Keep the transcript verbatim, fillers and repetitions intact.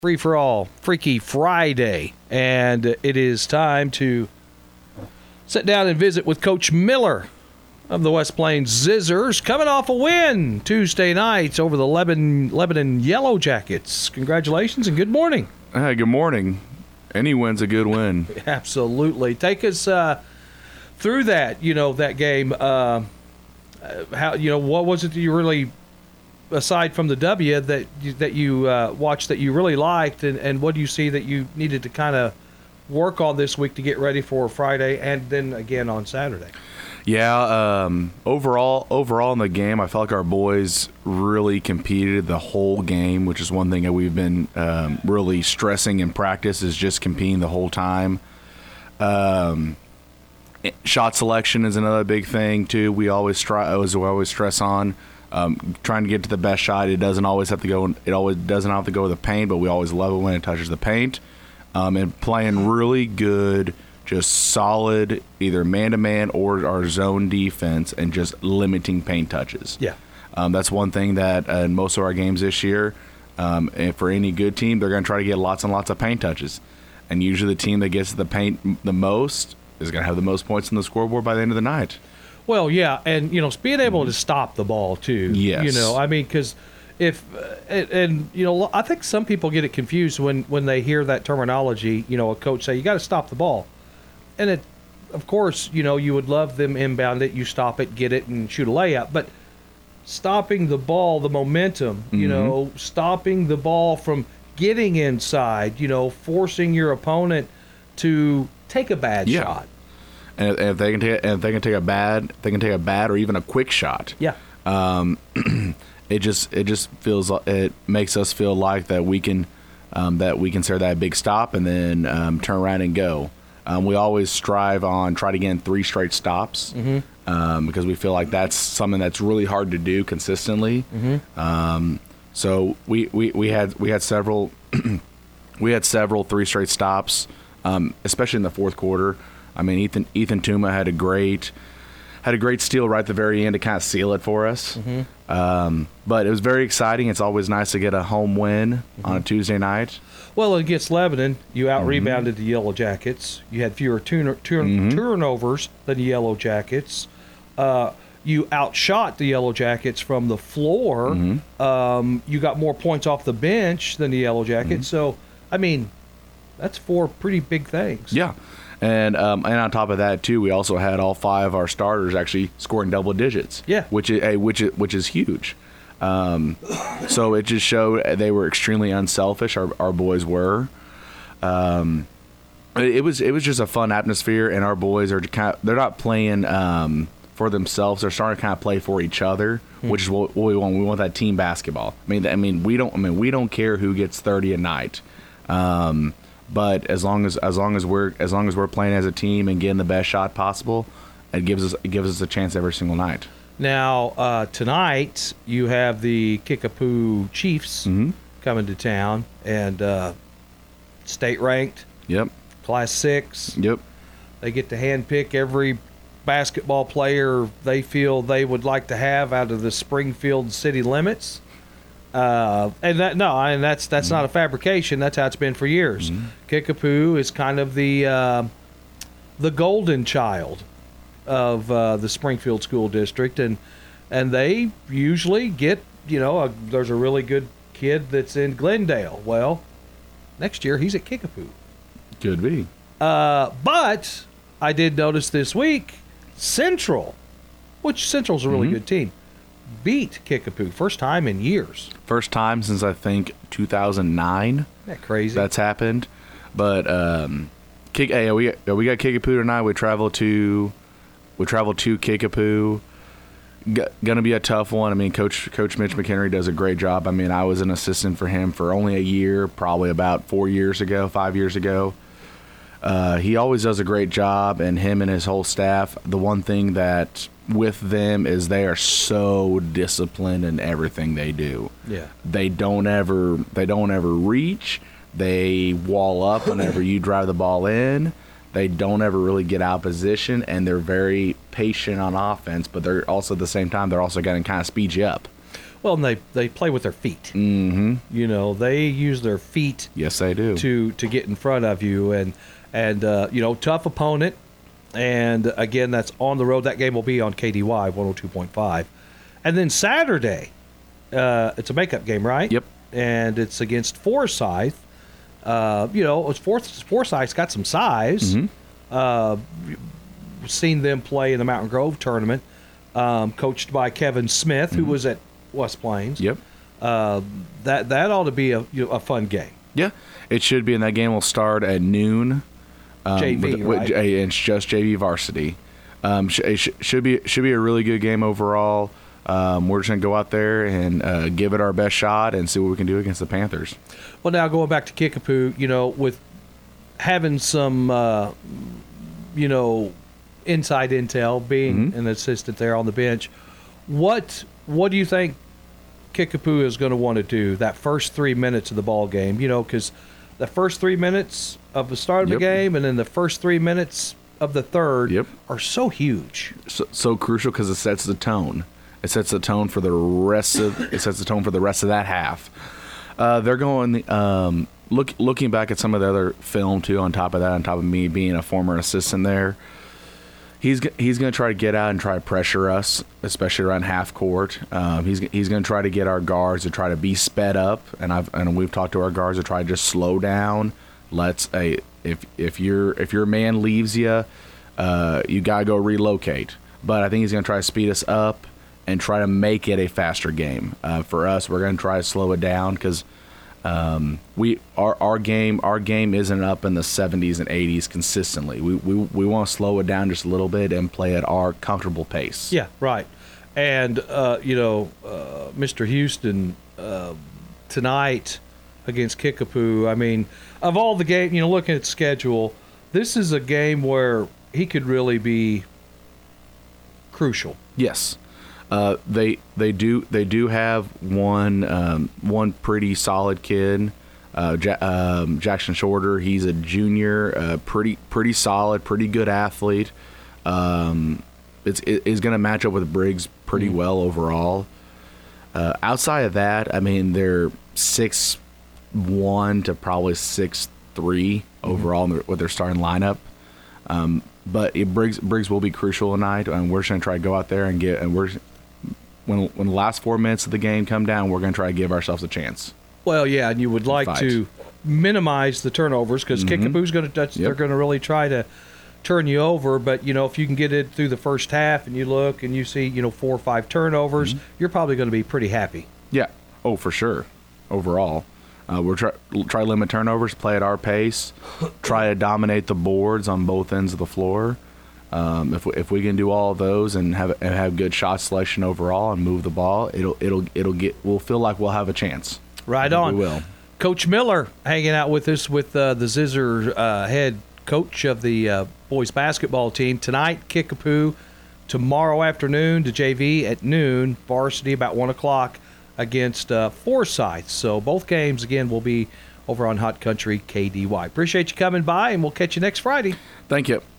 Free for all, Freaky Friday, and it is time to sit down and visit with Coach Miller of the West Plains Zizzers, coming off a win Tuesday night over the Lebanon, Lebanon Yellow Jackets. Congratulations and good morning. Hey, good morning. Any win's a good win. Absolutely. Take us uh, through that, you know, that game. Uh, how, you know, what was it that you really, aside from the W, that you, that you uh, watched that you really liked, and, and what do you see that you needed to kind of work on this week to get ready for Friday and then again on Saturday? Yeah, um, overall, overall in the game, I felt like our boys really competed the whole game, which is one thing that we've been um, really stressing in practice is just competing the whole time. Um, shot selection is another big thing too. We always try, as we always stress on, um, trying to get to the best shot. It doesn't always have to go. It always doesn't have to go with the paint, but we always love it when it touches the paint. Um, and playing really good. Just solid, either man-to-man or our zone defense, and just limiting paint touches. Yeah, um, that's one thing that uh, in most of our games this year, um, and for any good team, they're going to try to get lots and lots of paint touches. And usually the team that gets to the paint the most is going to have the most points on the scoreboard by the end of the night. Well, yeah, and, you know, being able to stop the ball, too. Yes. You know, I mean, because if uh, – and, and, you know, I think some people get it confused when, when they hear that terminology, you know, a coach say, you got to stop the ball. And, it, of course, you know, you would love them inbound it, you stop it, get it, and shoot a layup. But stopping the ball, the momentum, mm-hmm. you know, stopping the ball from getting inside, you know, forcing your opponent to take a bad yeah. shot. And if they can take, and if they can take a bad, they can take a bad or even a quick shot. Yeah. Um, it just it just feels it makes us feel like that we can um, that we can serve that big stop and then um, turn around and go. Um, we always strive on try to get in three straight stops mm-hmm. um, because we feel like that's something that's really hard to do consistently. Mm-hmm. Um, so we, we, we had we had several we had several three straight stops, um, especially in the fourth quarter. I mean, Ethan Ethan Tuma had a great had a great steal right at the very end to kind of seal it for us. Mm-hmm. Um, but it was very exciting. It's always nice to get a home win mm-hmm. on a Tuesday night. Well, against Lebanon, you out-rebounded mm-hmm. the Yellow Jackets. You had fewer turn- turn- mm-hmm. turnovers than the Yellow Jackets. Uh, you outshot the Yellow Jackets from the floor. Mm-hmm. Um, you got more points off the bench than the Yellow Jackets. Mm-hmm. So, I mean, that's four pretty big things. Yeah. And um, and on top of that, too, we also had all five of our starters actually scoring double digits. Yeah. Which is, which is, which is huge. Um, so it just showed they were extremely unselfish. Our, our boys were. Um, it was it was just a fun atmosphere, and our boys are kind of, they're not playing um, for themselves. They're starting to kind of play for each other, mm-hmm. which is what, what we want. We want that team basketball. I mean, I mean we don't. I mean we don't care who gets thirty a night, um, but as long as as long as we're as long as we're playing as a team and getting the best shot possible, it gives us it gives us a chance every single night. Now, uh, tonight, you have the Kickapoo Chiefs mm-hmm. coming to town, and uh, state-ranked. Yep. Class six. Yep. They get to handpick every basketball player they feel they would like to have out of the Springfield city limits. Uh, and that no, and that's that's mm-hmm. not a fabrication. That's how it's been for years. Mm-hmm. Kickapoo is kind of the uh, the golden child of uh, the Springfield School District, and and they usually get, you know, a, there's a really good kid that's in Glendale. Well, next year he's at Kickapoo. Could be. Uh, but I did notice this week, Central, which Central's a really mm-hmm. good team, beat Kickapoo. First time in years. First time since, I think, two thousand nine. Isn't that crazy? That's happened. But um, kick, hey, we, we got Kickapoo tonight. We travel to... We traveled to Kickapoo. G- gonna be a tough one. I mean, Coach Coach Mitch McHenry does a great job. I mean, I was an assistant for him for only a year, probably about four years ago, five years ago. Uh, he always does a great job, and him and his whole staff. The one thing that with them is they are so disciplined in everything they do. Yeah, they don't ever they don't ever reach. They wall up whenever you drive the ball in. They don't ever really get out of position, and they're very patient on offense, but they're also at the same time, they're also going to kind of speed you up. Well, and they, they play with their feet. Mm-hmm. You know, they use their feet. Yes, they do. To to get in front of you, and and uh, you know, tough opponent. And again, that's on the road. That game will be on K D Y one oh two point five. And then Saturday, uh, it's a makeup game, right? Yep. And it's against Forsyth. Uh, you know, it's Forth, Forsyth's got some size. Mm-hmm. Uh, seen them play in the Mountain Grove tournament, um, coached by Kevin Smith, mm-hmm. who was at West Plains. Yep. Uh, that that ought to be a you know, a fun game. Yeah, it should be, and that game will start at noon. Um, J V, with, with, right? It's just J V varsity. Um, sh- it sh- should be should be a really good game overall. Um, we're just gonna go out there and uh, give it our best shot and see what we can do against the Panthers. Well, now going back to Kickapoo, you know, with having some, uh, you know, inside intel, being Mm-hmm. an assistant there on the bench, what what do you think Kickapoo is going to want to do that first three minutes of the ball game? You know, because the first three minutes of the start of Yep. the game and then the first three minutes of the third Yep. are so huge. So, so crucial because it sets the tone. It sets the tone for the rest of. It sets the tone for the rest of that half. Uh, they're going. Um, look, looking back at some of the other film too. On top of that, on top of me being a former assistant there, he's g- he's going to try to get out and try to pressure us, especially around half court. Um, he's g- he's going to try to get our guards to try to be sped up, and I've and we've talked to our guards to try to just slow down. Let's a if if your if your man leaves you, uh, you gotta go relocate. But I think he's going to try to speed us up and try to make it a faster game. Uh, for us, we're going to try to slow it down because um, we our our game our game isn't up in the seventies and eighties consistently. We we we want to slow it down just a little bit and play at our comfortable pace. Yeah, right. And uh, you know, uh, Mister Houston uh, tonight against Kickapoo. I mean, of all the game, you know, looking at the schedule, this is a game where he could really be crucial. Yes. Uh, they they do they do have one um, one pretty solid kid, uh, ja- um, Jackson Shorter. He's a junior, uh, pretty pretty solid, pretty good athlete. Um, it's it, it's going to match up with Briggs pretty mm. well overall. Uh, outside of that, I mean, they're six one to probably six three mm-hmm. overall in their, with their starting lineup. Um, but it, Briggs Briggs will be crucial tonight, and we're just going to try to go out there and get and we're. When when the last four minutes of the game come down, we're going to try to give ourselves a chance. Well, yeah, and you would like fight. to minimize the turnovers because mm-hmm. Kickapoo's going to yep. they're going to really try to turn you over. But you know, if you can get it through the first half and you look and you see you know four or five turnovers, mm-hmm. you're probably going to be pretty happy. Yeah. Oh, for sure. Overall, uh, we're try try to limit turnovers, play at our pace, try to dominate the boards on both ends of the floor. Um, if we, if we can do all of those and have and have good shot selection overall and move the ball, it'll it'll it'll get we'll feel like we'll have a chance. Right on. We will. Coach Miller hanging out with us with uh, the Zizzer uh, head coach of the uh, boys basketball team tonight. Kickapoo tomorrow afternoon to J V at noon. Varsity about one o'clock against uh, Forsyth. So both games again will be over on Hot Country K D Y. Appreciate you coming by, and we'll catch you next Friday. Thank you.